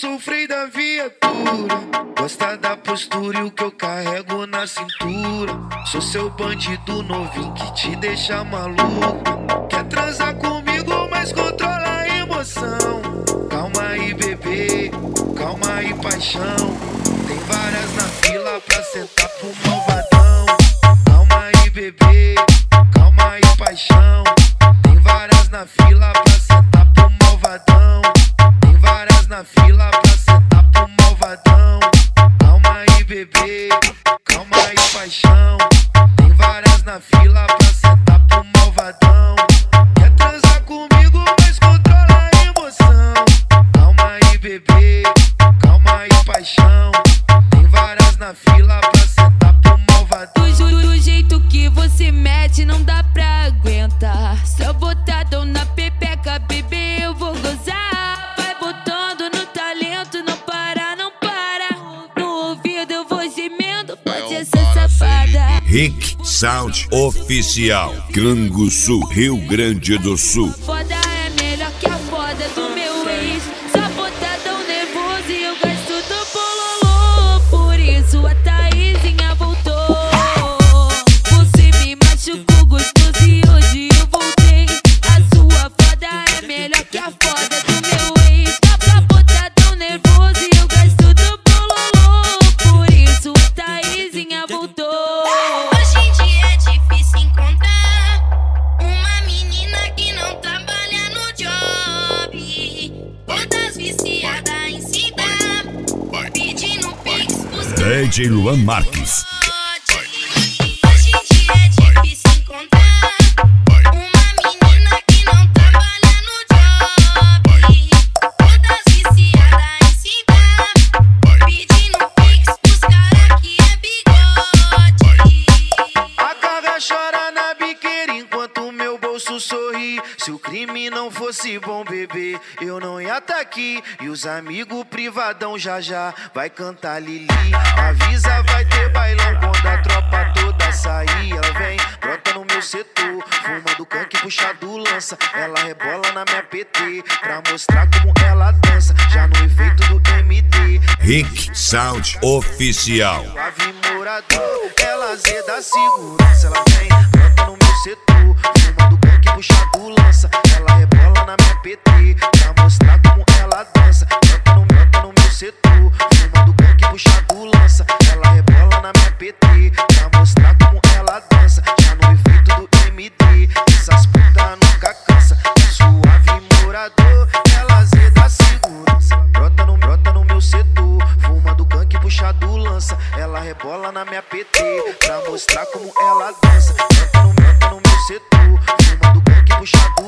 sou o freio da viatura. Gosta da postura e o que eu carrego na cintura. Sou seu bandido novinho que te deixa maluco. Quer transar comigo, mas controla a emoção. Calma aí, bebê, calma aí, paixão. Tem várias na fila pra sentar pro malvadão. Calma aí, bebê, calma aí, paixão. Tem várias na fila pra sentar pro malvadão. Tem várias na fila pra sentar pro malvadão. Calma aí, bebê, calma aí, paixão. Tem várias na fila pra sentar pro malvadão. Quer transar comigo, mas controla a emoção. Calma aí, bebê, calma aí, paixão. Tem várias na fila pra sentar pro malvadão. Do jeito que você mete não dá pra aguentar. Seu botadão na pepeca, bebê, eu vou gozar. Vai botando no talento, não para, não para. No ouvido eu vou gemendo, pode ser safada. Rick Sound Oficial, Canguçu, Rio Grande do Sul. Foda é melhor que a foda do meu ex. Só botadão nervoso e eu gasto do bololô. Por isso a Thaisinha voltou. Você me machucou gostoso e hoje eu voltei. A sua foda é melhor que a foda do meu ex. Só botadão nervoso e eu gasto do bololô. Por isso a Thaisinha voltou. Hoje em dia é difícil encontrar uma menina que não trabalha no job. Todas viciadas em se dar, pedindo pix pros DJ Luan Marques. Hoje em dia é difícil encontrar uma menina que não trabalha no job. Todas viciadas em se dar, pedindo pix pros cara que é bigode. A carga chora na biqueira enquanto o meu bolso sorri. Se o crime não fosse bom, bebê, eu não ia tá aqui. E os amigos privadão já vai cantar Lili. Avisa, vai ter bailão quando a tropa toda sair. Ela vem, brota no meu setor, fumando canque, puxado lança. Ela rebola na minha PT pra mostrar como ela dança. Já no efeito do MD. Rick Sound Oficial. Ave morador, ela zeda a segurança. Ela vem, brota no meu setor, fumando canque, puxado lança. Ela rebola na minha PT pra mostrar como ela dança. Brota no meu setor, fumando canque, puxado lança. Ela rebola na minha PT pra mostrar como ela dança. Já no efeito do MD, essas putas nunca cansa. Suave morador, ela zeda a segurança. Brota no meu setor, fumando canque, puxado lança. Ela rebola na minha PT pra mostrar como ela dança. Brota no meu setor, fumando canque, puxado